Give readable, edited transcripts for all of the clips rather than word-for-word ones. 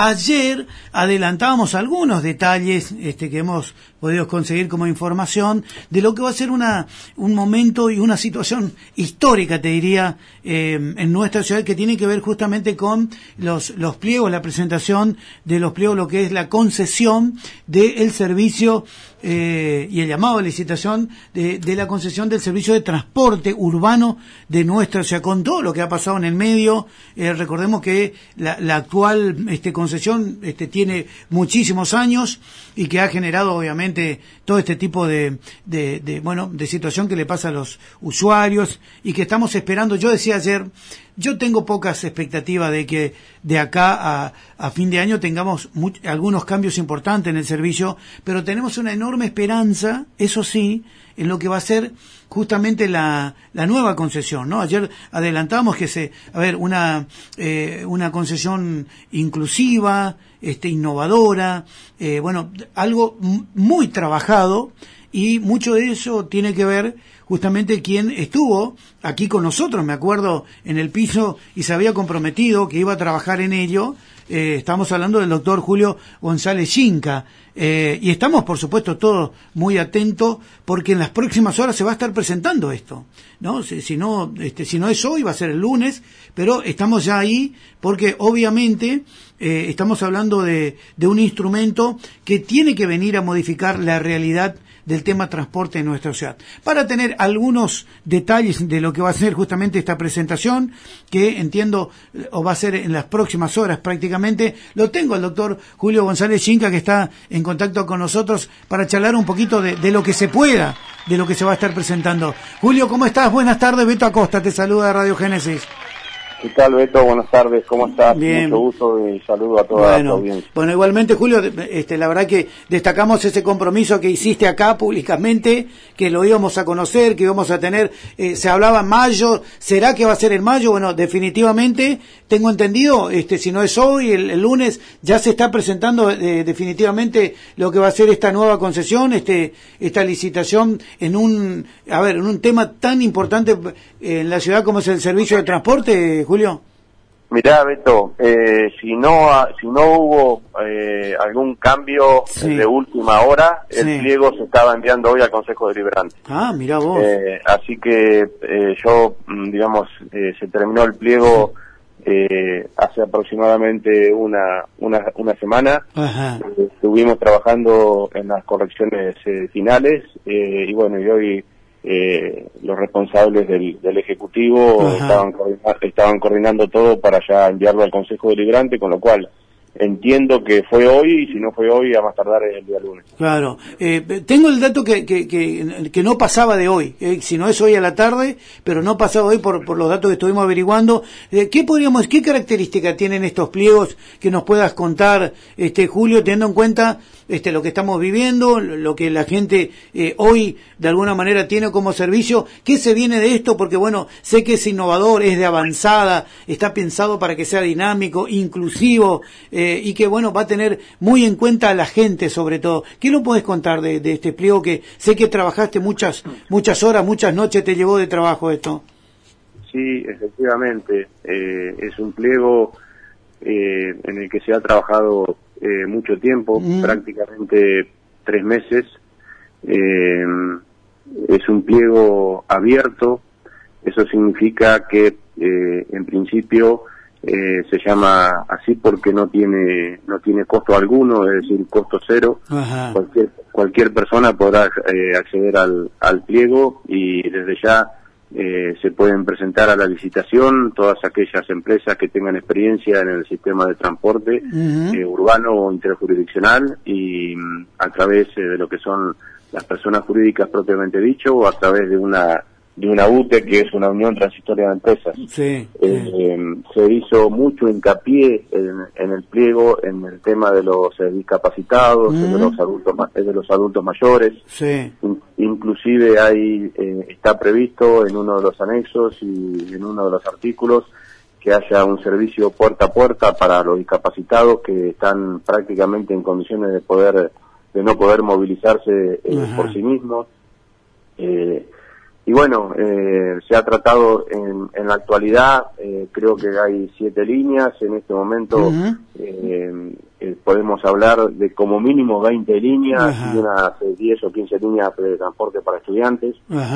ayer adelantábamos algunos detalles que hemos podido conseguir como información de lo que va a ser un momento y una situación histórica, te diría, en nuestra ciudad, que tiene que ver justamente con los pliegos, la presentación de los pliegos, lo que es la concesión del servicio y el llamado a licitación de la concesión del servicio de transporte urbano de nuestra ciudad, con todo lo que ha pasado en el medio. Recordemos que la actual concesión tiene muchísimos años y que ha generado obviamente todo este tipo de situación que le pasa a los usuarios y que estamos esperando. Yo decía ayer, yo tengo pocas expectativas de que de acá a fin de año tengamos algunos cambios importantes en el servicio, pero tenemos una enorme esperanza, eso sí, en lo que va a ser justamente la nueva concesión, ¿no? Ayer adelantamos que una concesión inclusiva, innovadora, algo muy trabajado, y mucho de eso tiene que ver justamente quien estuvo aquí con nosotros, me acuerdo, en el piso, y se había comprometido que iba a trabajar en ello. Estamos hablando del doctor Julio González Chinca, y estamos, por supuesto, todos muy atentos, porque en las próximas horas se va a estar presentando esto, ¿no? Si no es hoy, va a ser el lunes, pero estamos ya ahí, porque obviamente estamos hablando de un instrumento que tiene que venir a modificar la realidad del tema transporte en nuestra ciudad. Para tener algunos detalles de lo que va a ser justamente esta presentación, que entiendo o va a ser en las próximas horas prácticamente, lo tengo al doctor Julio González Chinca, que está en contacto con nosotros para charlar un poquito de lo que se pueda, de lo que se va a estar presentando. Julio, ¿cómo estás? Buenas tardes. Beto Acosta te saluda de Radio Génesis. ¿Qué tal, Beto? Buenas tardes, ¿cómo estás? Bien. Mucho gusto y saludo a toda la audiencia. Bueno, igualmente, Julio, la verdad que destacamos ese compromiso que hiciste acá públicamente, que lo íbamos a conocer, que íbamos a tener, se hablaba en mayo. ¿Será que va a ser en mayo? Bueno, definitivamente, tengo entendido, si no es hoy, el lunes, ya se está presentando definitivamente lo que va a ser esta nueva concesión, esta licitación en un tema tan importante en la ciudad como es el servicio de transporte, Julio. Mirá, Beto, si no hubo algún cambio de última hora, el pliego se estaba enviando hoy al Consejo Deliberante. Ah, mirá vos. Así que se terminó el pliego hace aproximadamente una semana. Estuvimos trabajando en las correcciones finales y hoy los responsables del Ejecutivo estaban coordinando todo para ya enviarlo al Consejo Deliberante, con lo cual entiendo que fue hoy, y si no fue hoy, a más tardar el día lunes. Claro. Tengo el dato que no pasaba de hoy, si no es hoy a la tarde, pero no pasaba hoy por los datos que estuvimos averiguando. ¿Qué características tienen estos pliegos que nos puedas contar, Julio, teniendo en cuenta lo que estamos viviendo, lo que la gente hoy de alguna manera tiene como servicio? ¿Qué se viene de esto? Porque sé que es innovador, es de avanzada, está pensado para que sea dinámico, inclusivo, y que va a tener muy en cuenta a la gente, sobre todo. ¿Qué lo podés contar de este pliego, que sé que trabajaste muchas horas, muchas noches te llevó de trabajo esto? Sí, efectivamente, es un pliego en el que se ha trabajado mucho tiempo, prácticamente 3 meses. Es un pliego abierto. Eso significa que en principio se llama así porque no tiene costo alguno, es decir, costo cero. Cualquier persona podrá acceder al pliego, y desde ya se pueden presentar a la licitación todas aquellas empresas que tengan experiencia en el sistema de transporte urbano o interjurisdiccional, y a través de lo que son las personas jurídicas propiamente dicho, o a través de una UTE, que es una unión transitoria de empresas. Se hizo mucho hincapié en el pliego en el tema de los discapacitados, de los adultos mayores. Inclusive está previsto en uno de los anexos y en uno de los artículos que haya un servicio puerta a puerta para los discapacitados que están prácticamente en condiciones de no poder movilizarse por sí mismos. Y bueno, se ha tratado en la actualidad, creo que hay 7 líneas, en este momento podemos hablar de como mínimo 20 líneas. Ajá. Y unas 10 o 15 líneas de transporte para estudiantes.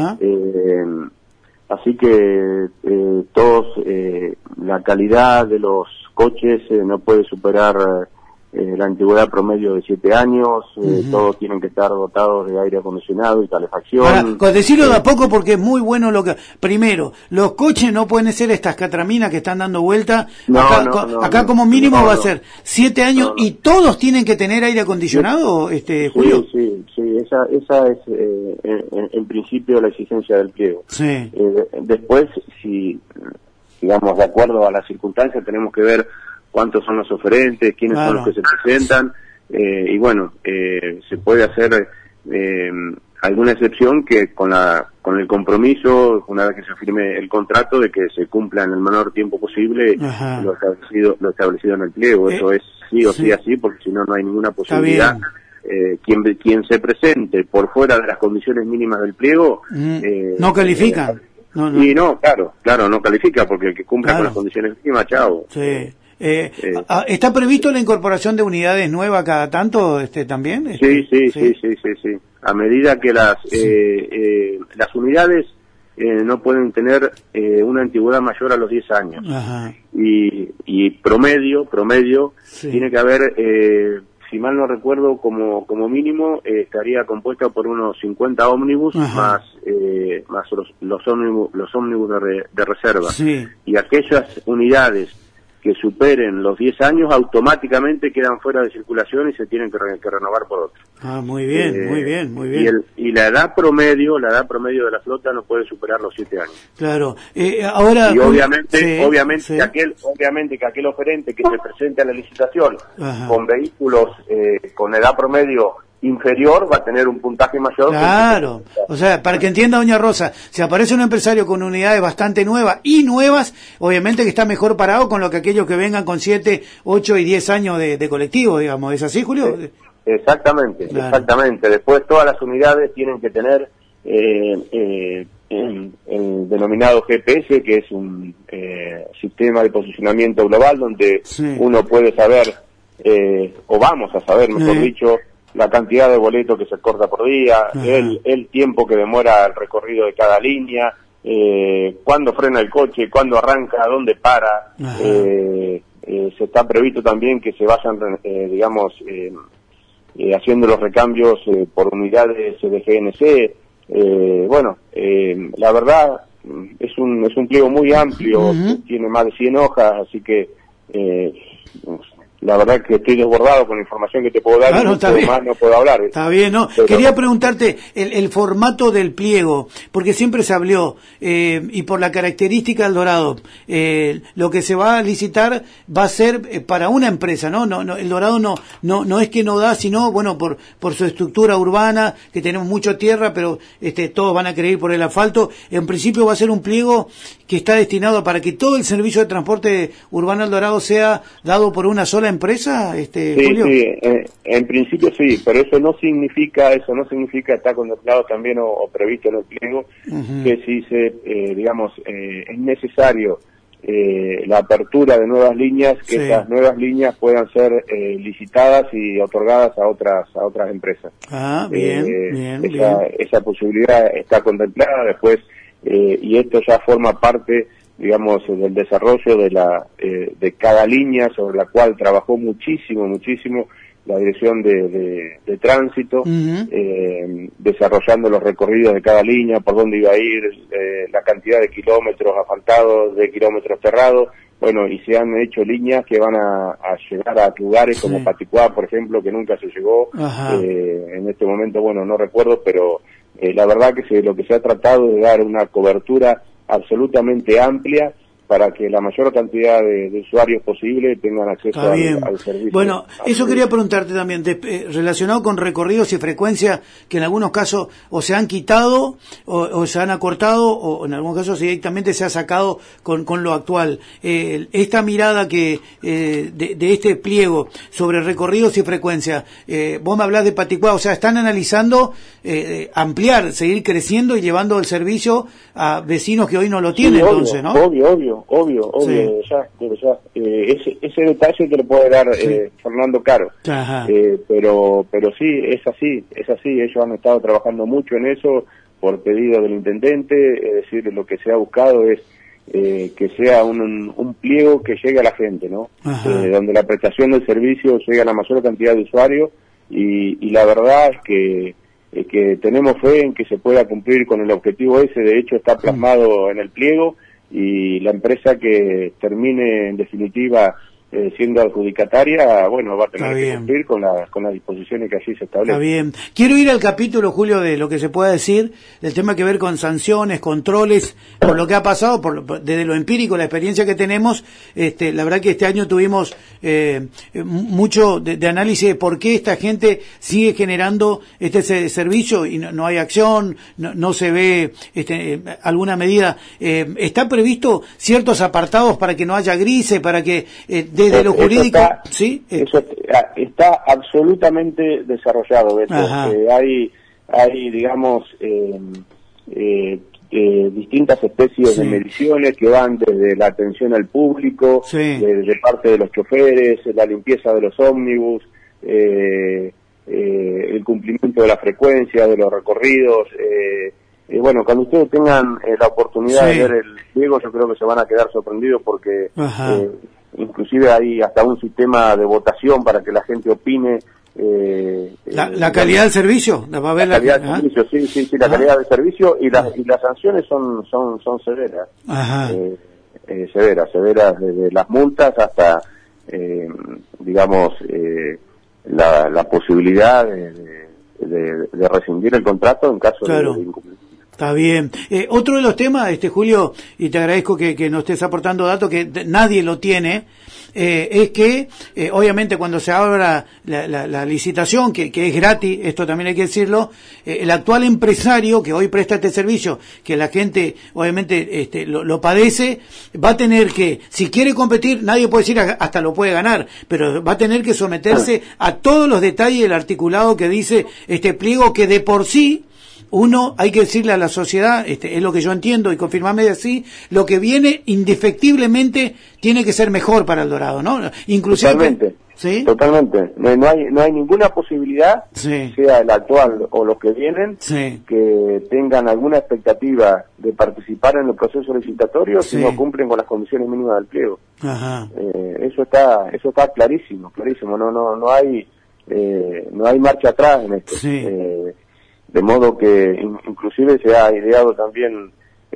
Así que todos, la calidad de los coches no puede superar la antigüedad promedio de 7 años, todos tienen que estar dotados de aire acondicionado y calefacción. Para decirlo de a poco, porque es muy bueno lo que... Primero, los coches no pueden ser estas catraminas que están dando vuelta. Acá como mínimo va a ser 7 años y todos tienen que tener aire acondicionado, Julio. Sí, esa es en principio la exigencia del pliego. Sí. Después, si, digamos, de acuerdo a las circunstancias, tenemos que ver cuántos son los oferentes, quiénes son los que se presentan, y bueno, se puede hacer alguna excepción que con el compromiso, una vez que se firme el contrato, de que se cumpla en el menor tiempo posible lo establecido en el pliego. Eso es sí o sí así, porque si no, no hay ninguna posibilidad. Quien se presente por fuera de las condiciones mínimas del pliego no califica. Y no, claro, no califica, porque el que cumpla con las condiciones mínimas, chao. Sí. ¿Está previsto la incorporación de unidades nuevas cada tanto también? Sí. A medida que las unidades no pueden tener una antigüedad mayor a los 10 años. Ajá. Y promedio tiene que haber, si mal no recuerdo, como mínimo estaría compuesta por unos 50 ómnibus más los ómnibus de reserva. Sí. Y aquellas unidades que superen los 10 años automáticamente quedan fuera de circulación y se tienen que renovar por otro. Muy bien. Y la edad promedio de la flota no puede superar los 7 años. Claro. Ahora. Y obviamente que aquel oferente que se presente a la licitación con vehículos con edad promedio inferior va a tener un puntaje mayor. Claro, o sea, para que entienda doña Rosa, si aparece un empresario con unidades bastante nuevas, obviamente que está mejor parado con lo que aquellos que vengan con 7, 8 y 10 años de colectivo, digamos. ¿Es así, Julio? Exactamente. Después todas las unidades tienen que tener el denominado GPS, que es un sistema de posicionamiento global donde uno puede saber, o vamos a saber, mejor dicho, la cantidad de boletos que se corta por día, el tiempo que demora el recorrido de cada línea, cuándo frena el coche, cuándo arranca, dónde para. Se está previsto también que se vayan, haciendo los recambios por unidades de GNC. La verdad es un pliego muy amplio, tiene más de 100 hojas, así que la verdad que estoy desbordado con la información que te puedo dar, más no puedo hablar. Está bien, ¿no? Pero quería preguntarte el formato del pliego, porque siempre se habló, y por la característica del Dorado, lo que se va a licitar va a ser para una empresa, ¿no? No, el Dorado no es que no da, sino, bueno, por su estructura urbana, que tenemos mucha tierra, pero todos van a querer ir por el asfalto. En principio va a ser un pliego que está destinado para que todo el servicio de transporte urbano del Dorado sea dado por una sola empresa, Julio. Sí, en principio sí, pero eso no significa, está contemplado también o previsto en el pliego, que si es necesario la apertura de nuevas líneas, que esas nuevas líneas puedan ser licitadas y otorgadas a otras empresas. Bien. Esa posibilidad está contemplada después, y esto ya forma parte, digamos, del desarrollo de cada línea, sobre la cual trabajó muchísimo la dirección de tránsito, desarrollando los recorridos de cada línea, por dónde iba a ir, la cantidad de kilómetros asfaltados, de kilómetros cerrados. Bueno, y se han hecho líneas que van a llegar a lugares como Paticuá, por ejemplo, que nunca se llegó. En este momento, bueno, no recuerdo, pero la verdad que lo que se ha tratado es de dar una cobertura absolutamente amplia para que la mayor cantidad de usuarios posible tengan acceso al servicio. Bueno, eso quería preguntarte también, relacionado con recorridos y frecuencia, que en algunos casos o se han quitado o se han acortado, o en algunos casos directamente se ha sacado con lo actual. Esta mirada que de este pliego sobre recorridos y frecuencia, vos me hablás de Paticuá, o sea, están analizando ampliar, seguir creciendo y llevando el servicio a vecinos que hoy no lo tienen, sí, entonces, ¿no? Obvio, Sí. ya. Ese detalle te lo puede dar Fernando Caro. Pero sí, es así. Ellos han estado trabajando mucho en eso por pedido del intendente, es decir, lo que se ha buscado es que sea un pliego que llegue a la gente, ¿no? Donde la prestación del servicio llegue a la mayor cantidad de usuarios y la verdad es que tenemos fe en que se pueda cumplir con el objetivo ese. De hecho está plasmado en el pliego, y la empresa que termine en definitiva siendo adjudicataria, bueno, va a tener que cumplir con las disposiciones que allí se establecen. Está bien. Quiero ir al capítulo, Julio, de lo que se pueda decir, del tema que ver con sanciones, controles, por lo que ha pasado, desde lo empírico, la experiencia que tenemos. La verdad que este año tuvimos mucho de análisis de por qué esta gente sigue generando este servicio y no hay acción, no se ve alguna medida. ¿Está previsto ciertos apartados para que no haya grises, para que desde lo jurídico, sí? Eso está absolutamente desarrollado, Beto. Hay digamos, distintas especies de mediciones que van desde la atención al público, de parte de los choferes, la limpieza de los ómnibus, el cumplimiento de la frecuencia de los recorridos. Bueno, cuando ustedes tengan la oportunidad de ver el pliego, yo creo que se van a quedar sorprendidos porque inclusive hay hasta un sistema de votación para que la gente opine. ¿La calidad del servicio? La calidad del servicio, sí, la calidad del servicio y las sanciones son severas. Severas, desde las multas hasta, digamos, la posibilidad de rescindir el contrato en caso de incumplimiento. Está bien. Otro de los temas, Julio, y te agradezco que nos estés aportando datos que nadie lo tiene, es que obviamente cuando se abra la licitación, que es gratis, esto también hay que decirlo, el actual empresario que hoy presta este servicio, que la gente obviamente lo padece, va a tener que, si quiere competir, nadie puede decir hasta lo puede ganar, pero va a tener que someterse a todos los detalles del articulado que dice este pliego, que de por sí hay que decirle a la sociedad, es lo que yo entiendo, y confirmarme de así, lo que viene indefectiblemente tiene que ser mejor para El Dorado, ¿no? Inclusive, Totalmente. No hay ninguna posibilidad, sea el actual o los que vienen, que tengan alguna expectativa de participar en el proceso licitatorio si no cumplen con las condiciones mínimas del pliego. Eso está clarísimo. No hay marcha atrás en esto. De modo que inclusive se ha ideado también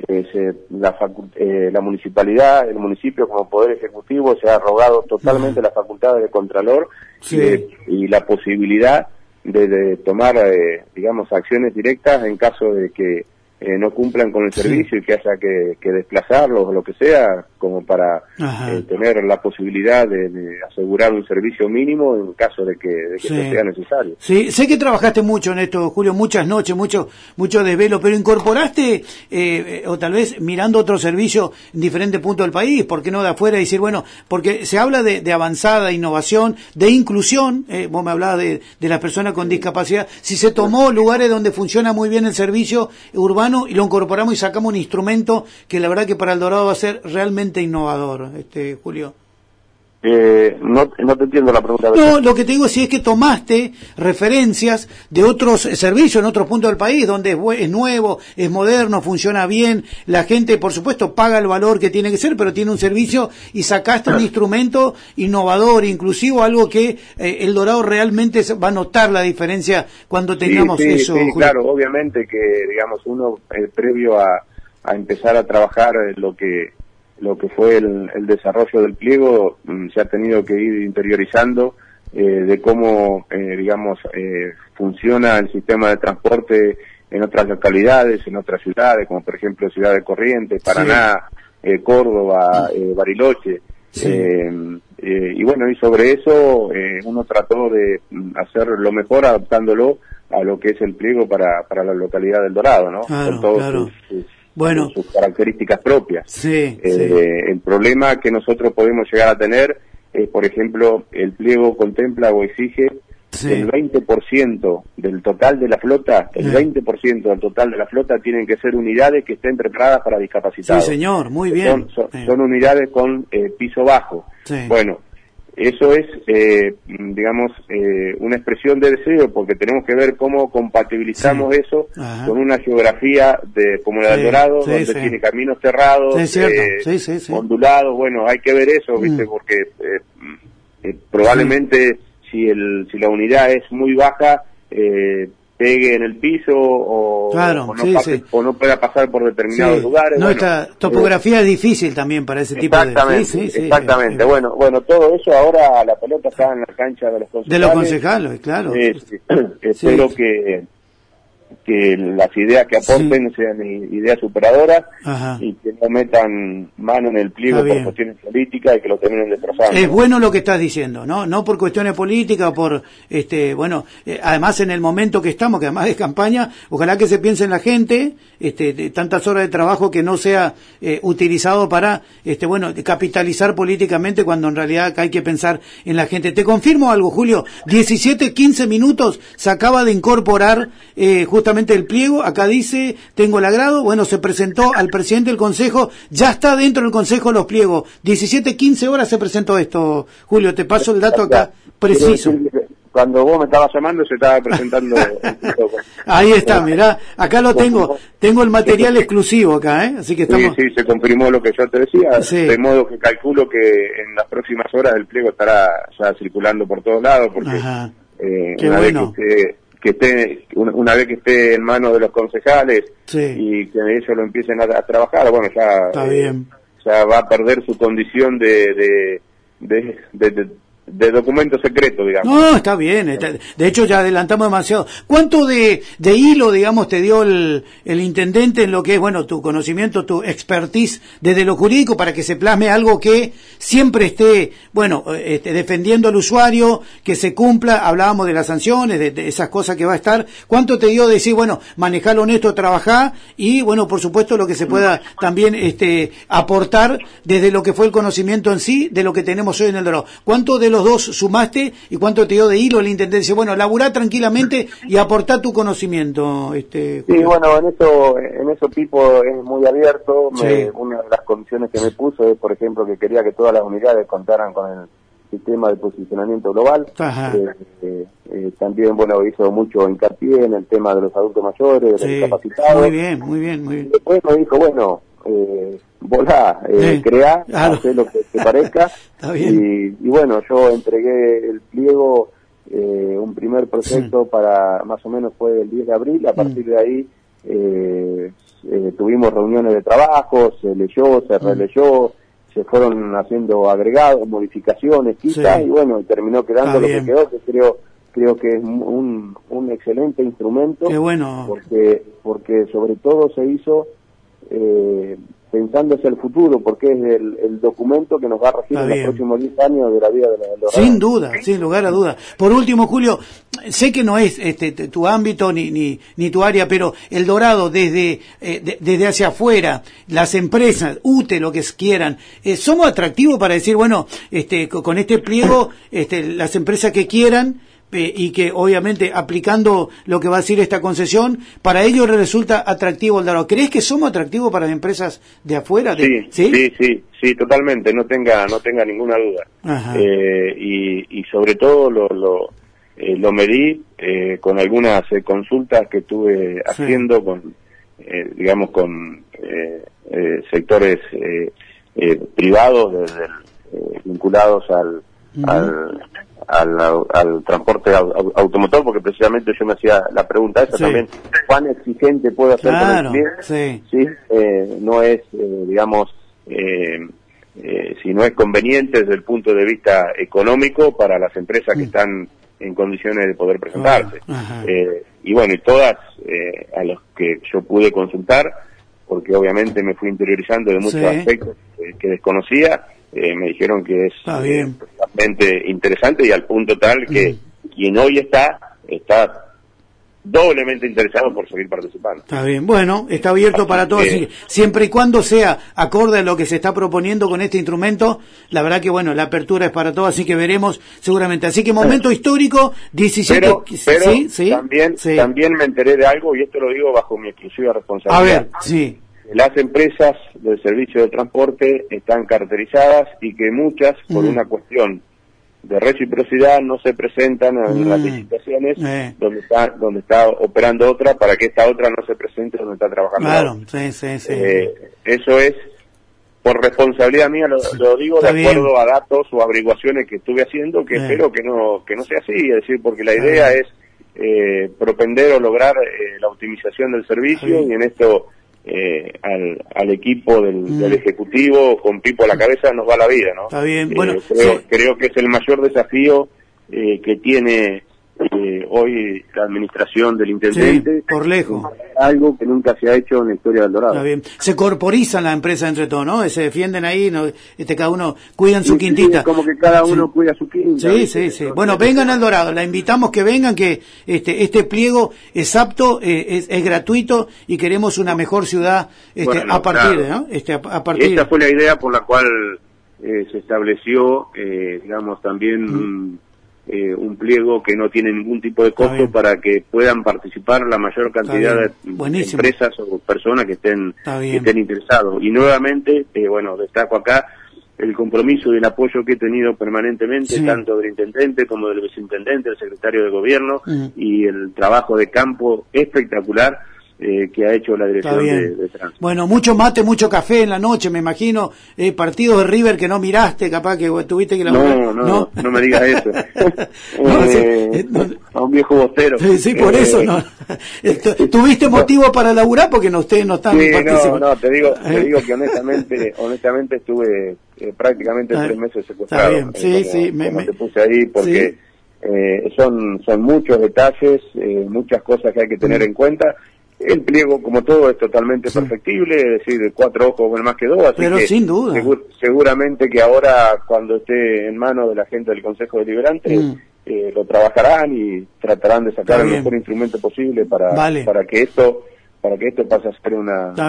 la municipalidad, el municipio como poder ejecutivo se ha arrogado totalmente las facultades de contralor y la posibilidad de tomar, digamos, acciones directas en caso de que no cumplan con el servicio y que haya que desplazarlos o lo que sea, como para tener la posibilidad de asegurar un servicio mínimo en caso de que sea necesario. Sí, sé que trabajaste mucho en esto, Julio, muchas noches, mucho desvelo, pero incorporaste, o tal vez mirando otro servicio en diferentes puntos del país, ¿por qué no de afuera? Y decir, bueno, porque se habla de avanzada, innovación, de inclusión, vos me hablabas de las personas con discapacidad, si se tomó lugares donde funciona muy bien el servicio urbano y lo incorporamos y sacamos un instrumento que la verdad que para El Dorado va a ser realmente innovador, Julio. No te entiendo la pregunta. No, lo que te digo es si es que tomaste referencias de otros servicios en otros puntos del país donde es nuevo, es moderno, funciona bien, la gente por supuesto paga el valor que tiene que ser, pero tiene un servicio y sacaste un instrumento innovador, inclusivo, algo que El Dorado realmente va a notar la diferencia cuando tengamos eso. Sí, claro, obviamente que digamos uno previo a empezar a trabajar lo que fue el desarrollo del pliego, se ha tenido que ir interiorizando de cómo, digamos, funciona el sistema de transporte en otras localidades, en otras ciudades, como por ejemplo Ciudad de Corrientes, Paraná, Córdoba, Bariloche. Sí. Y bueno, y sobre eso uno trató de hacer lo mejor adaptándolo a lo que es el pliego para la localidad del Dorado, ¿no? Claro, con todas claro. sus características propias. Sí, El problema que nosotros podemos llegar a tener es, por ejemplo, el pliego contempla o exige el 20% del total de la flota, el 20% del total de la flota tienen que ser unidades que estén preparadas para discapacitados. Sí, señor, muy bien. Son unidades con piso bajo. Sí. Bueno, eso es, digamos, una expresión de deseo, porque tenemos que ver cómo compatibilizamos eso con una geografía como la del Dorado, donde tiene caminos cerrados, ondulados. Bueno, hay que ver eso, ¿viste? Porque probablemente si la unidad es muy baja, pegue en el piso o no pueda pasar por determinados lugares. No, esta topografía es difícil también para ese tipo de... Exactamente. Bueno, todo eso ahora la pelota está en la cancha de los concejales. De los concejales, claro. Espero que las ideas que aporten sean ideas superadoras y que no metan mano en el pliego por cuestiones políticas y que lo terminen destrozando. Es bueno lo que estás diciendo, no por cuestiones políticas o por además en el momento que estamos, que además es campaña, ojalá que se piense en la gente, de tantas horas de trabajo que no sea utilizado para capitalizar políticamente, cuando en realidad hay que pensar en la gente. Te confirmo algo, Julio, 17-15 minutos se acaba de incorporar justamente el pliego. Acá dice, tengo el agrado, se presentó al presidente del Consejo, ya está dentro del Consejo los pliegos, 17-15 horas se presentó esto, Julio, te paso el dato acá preciso. Cuando vos me estabas llamando se estaba presentando el pliego. Ahí está, mirá, acá lo tengo el material exclusivo acá, así que estamos... Sí, se confirmó lo que yo te decía, de modo que calculo que en las próximas horas el pliego estará ya circulando por todos lados, porque una vez que esté en manos de los concejales y que ellos lo empiecen a trabajar, ya está bien. Ya va a perder su condición de documento secreto, digamos. No, está bien. De hecho, ya adelantamos demasiado. ¿Cuánto de hilo, digamos, te dio el intendente en lo que es, tu conocimiento, tu expertise desde lo jurídico, para que se plasme algo que siempre esté, defendiendo al usuario, que se cumpla? Hablábamos de las sanciones, de esas cosas que va a estar. ¿Cuánto te dio de decir, manejar honesto, trabajar y, por supuesto, lo que se pueda también aportar desde lo que fue el conocimiento en sí, de lo que tenemos hoy en el Dorado? ¿Cuánto de los dos sumaste y cuánto te dio de hilo el intendente? Laburá tranquilamente y aportá tu conocimiento. Sí, en eso Pipo es muy abierto. Una de las condiciones que me puso es, por ejemplo, que quería que todas las unidades contaran con el sistema de posicionamiento global. También, hizo mucho hincapié en el tema de los adultos mayores, de los discapacitados. Muy bien. Después me dijo, volá, creá, hacé lo que te parezca. Está bien. Y yo entregué el pliego, un primer proyecto para, más o menos fue el 10 de abril, a partir de ahí tuvimos reuniones de trabajo, se leyó, se releyó, se fueron haciendo agregados, modificaciones quizás, y terminó quedando lo que quedó, que creo que es un excelente instrumento. Qué bueno. Porque sobre todo se hizo pensando hacia el futuro, porque es el documento que nos va a regir en los próximos 10 años de la vida de los Sin duda, sin lugar a dudas. Por último, Julio, sé que no es tu ámbito ni tu área, pero el Dorado desde hacia afuera, las empresas, UTE, lo que quieran, somos atractivos para decir, con este pliego, las empresas que quieran, y que obviamente aplicando lo que va a decir esta concesión, para ellos resulta atractivo el Dorado. ¿Crees que somos atractivos para las empresas de afuera? Sí, totalmente, no tenga ninguna duda. Y sobre todo lo medí con algunas consultas que estuve haciendo con sectores privados vinculados al transporte automotor, porque precisamente yo me hacía la pregunta esa también, ¿cuán exigente puedo hacer con el cliente? No es, si no es conveniente desde el punto de vista económico para las empresas que están en condiciones de poder presentarse. Y todas a los que yo pude consultar, porque obviamente me fui interiorizando de muchos aspectos que desconocía. Me dijeron que es realmente interesante y al punto tal que quien hoy está doblemente interesado por seguir participando. Está bien, bueno, está abierto para todos, siempre y cuando sea acorde a lo que se está proponiendo con este instrumento. La verdad que bueno, la apertura es para todos, así que veremos seguramente. Así que momento histórico, 17... Pero también me enteré de algo, y esto lo digo bajo mi exclusiva responsabilidad. A ver, las empresas del servicio de transporte están carterizadas y que muchas, por una cuestión de reciprocidad, no se presentan en las licitaciones donde está operando otra, para que esta otra no se presente donde está trabajando. Claro, eso es por responsabilidad mía, lo digo de acuerdo a datos o averiguaciones que estuve haciendo, que espero que no sea así, es decir, porque la idea es propender o lograr la optimización del servicio, y en esto al equipo del Ejecutivo, con Pipo a la cabeza, nos va la vida, ¿no? Está bien, bueno, creo que es el mayor desafío que tiene hoy la administración del intendente, por lejos, algo que nunca se ha hecho en la historia del Dorado. Está bien. Se corporizan la empresa entre todos, ¿no? Se defienden ahí, cada uno cuidan su quintita. Como que cada uno cuida su quinta. Sí. Bueno, vengan al Dorado, la invitamos que vengan, que este pliego es apto, es gratuito, y queremos una mejor ciudad a partir, ¿no? Esta fue la idea por la cual se estableció, digamos, también un pliego que no tiene ningún tipo de costo para que puedan participar la mayor cantidad de empresas o personas que estén interesados. Y nuevamente, destaco acá el compromiso y el apoyo que he tenido permanentemente, tanto del intendente como del viceintendente, del secretario de gobierno, y el trabajo de campo espectacular que ha hecho la dirección de tránsito. Bueno, mucho mate, mucho café en la noche, me imagino, partidos de River que no miraste, capaz que tuviste que laburar. No me digas eso. A un viejo bostero. Sí, por eso no. ¿Tuviste motivo para laburar? Porque ustedes no están participando. Te digo que honestamente estuve prácticamente 3 meses secuestrado. Está bien, me puse ahí porque son muchos detalles, muchas cosas que hay que tener en cuenta. El pliego, como todo, es totalmente perfectible, es decir, 4 ojos ven más que 2, así que sin duda. Seguramente que ahora, cuando esté en manos de la gente del Consejo Deliberante, lo trabajarán y tratarán de sacar el mejor instrumento posible para que esto pase a ser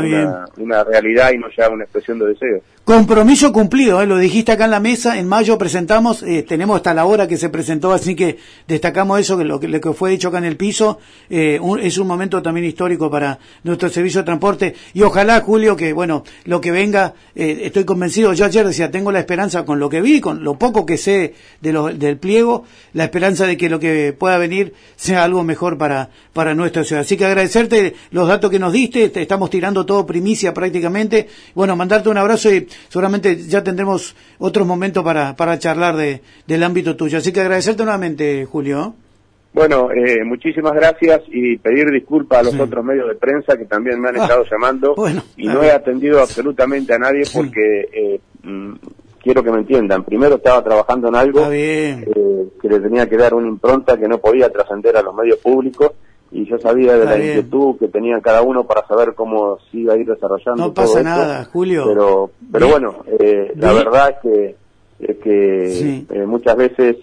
una realidad y no ya una expresión de deseo. Compromiso cumplido, lo dijiste acá en la mesa. En mayo presentamos, tenemos hasta la hora que se presentó, así que destacamos eso, que lo que fue dicho acá en el piso. Es un momento también histórico para nuestro servicio de transporte, y ojalá, Julio, que lo que venga, estoy convencido. Yo ayer decía, tengo la esperanza, con lo que vi, con lo poco que sé del pliego, la esperanza de que lo que pueda venir sea algo mejor para nuestra ciudad. Así que agradecerte los datos que nos diste, estamos tirando todo primicia prácticamente. Bueno, mandarte un abrazo, y seguramente ya tendremos otros momentos para charlar del ámbito tuyo. Así que agradecerte nuevamente, Julio. Bueno, muchísimas gracias, y pedir disculpas a los otros medios de prensa que también me han estado llamando, y no he atendido absolutamente a nadie porque quiero que me entiendan. Primero estaba trabajando en algo que le tenía que dar una impronta que no podía trascender a los medios públicos, y yo sabía de la inquietud que tenían cada uno para saber cómo se iba a ir desarrollando. No pasa nada, Julio. Pero bueno, la verdad es que muchas veces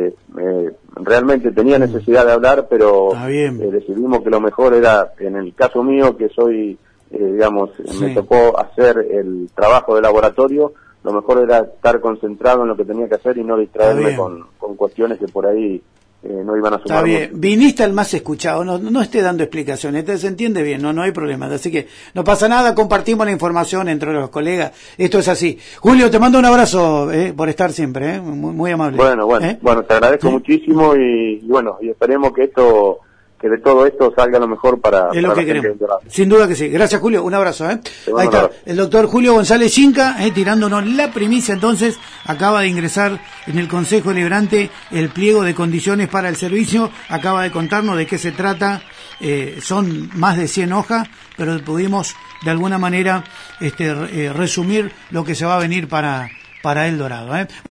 realmente tenía necesidad de hablar, pero decidimos que lo mejor era, en el caso mío, que soy, me tocó hacer el trabajo de laboratorio, lo mejor era estar concentrado en lo que tenía que hacer y no distraerme con cuestiones que por ahí no iban a sumar. Está bien, viniste al más escuchado, no esté dando explicaciones, se entiende bien, no hay problema, así que no pasa nada, compartimos la información entre los colegas, esto es así. Julio, te mando un abrazo por estar siempre, muy amable. Bueno, te agradezco muchísimo, y esperemos que de todo esto salga lo mejor para lo que queremos. Sin duda que sí. Gracias, Julio. Un abrazo. Ahí está el doctor Julio González Chinca, tirándonos la primicia. Entonces, acaba de ingresar en el Consejo Deliberante el pliego de condiciones para el servicio. Acaba de contarnos de qué se trata. Son más de 100 hojas, pero pudimos de alguna manera resumir lo que se va a venir para El Dorado.